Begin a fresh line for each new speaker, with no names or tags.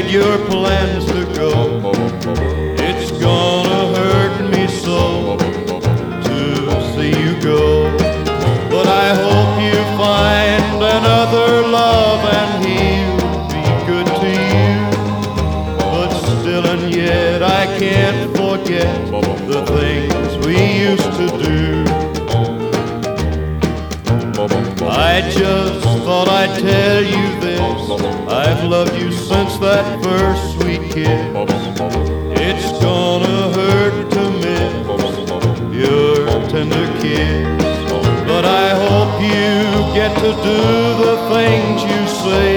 made your plans to go. It's gonna hurt me so to see you go. But I hope you find another love and he'll be good to you. But still and yet I can't forget the things we used to do. I just thought I'd tell you this. I've loved you since that first sweet kiss. It's gonna hurt to miss your tender kiss. But I hope you get to do the things you say